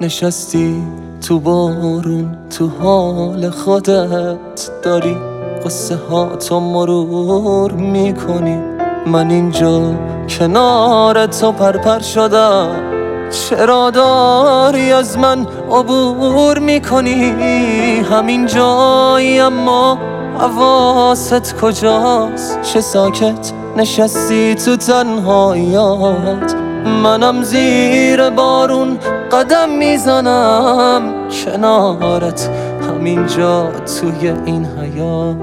نشستی تو بارون، تو حال خودت داری قصه ها تو مرور میکنی. من اینجا کنار تو پرپر شدم، چرا داری از من عبور میکنی؟ همین جایی اما حواست کجاست؟ چه ساکت نشستی تو تنهاییات. منم زیر بارون قدم میزنم کنارت، همینجا توی این حیات.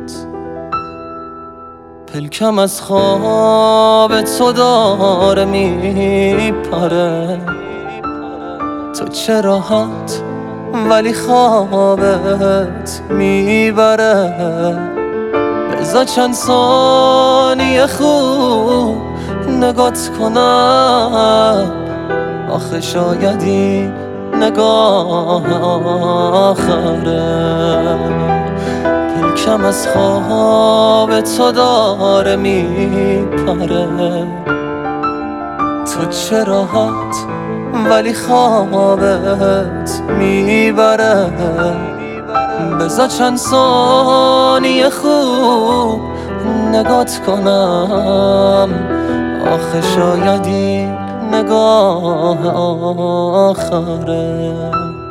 پلکم از خواب تو داره میپره، تو چه راحت ولی خوابت میبره. بذار چند ثانیه خوب نگات کنم، آخه شاید این نگاه آخره. پلکم از خواب تو داره میپره، تو چه راحت ولی خوابت میبره. بذار چند ثانیه خوب نگات کنم، آخه شاید این نگاه آخره.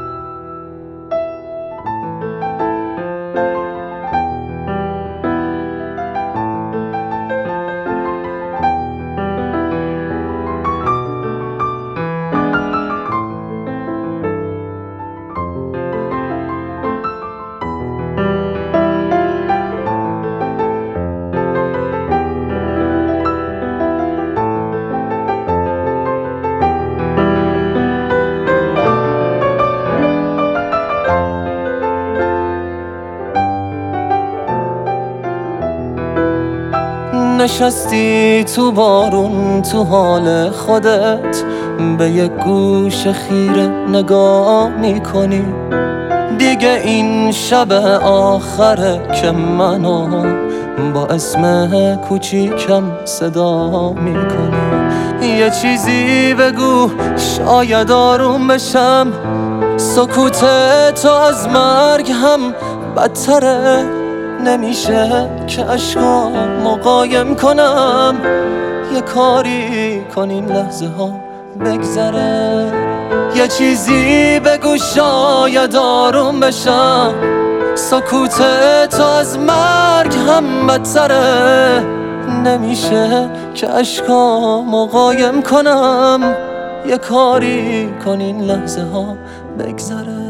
نشستی تو بارون، تو حال خودت به یک گوش خیره نگاه میکنی. دیگه این شب آخره که منو با اسم کوچیکم صدا میکنی. یه چیزی بگو شاید آروم بشم، سکوت تو از مرگ هم بدتره. نمیشه که اشکامو قایم کنم، یه کاری کن این لحظه ها بگذره. یه چیزی بگو شاید آروم بشم، سکوت تو از مرگ هم بدتره. نمیشه که اشکامو قایم کنم، یه کاری کن این لحظه ها بگذره.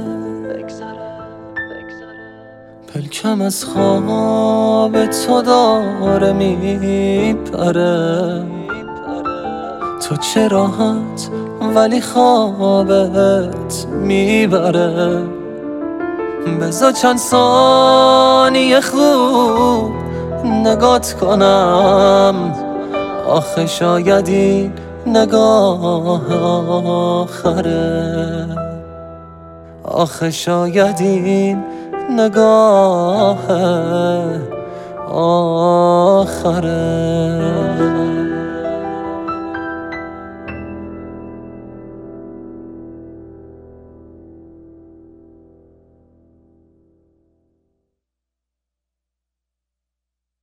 پلکم از خواب تو داره میپره، تو چه راحت ولی خوابت میبره. بذار چند ثانیه خوب نگات کنم، آخه شاید این نگاه آخره. آخه شاید این نگاه آخره.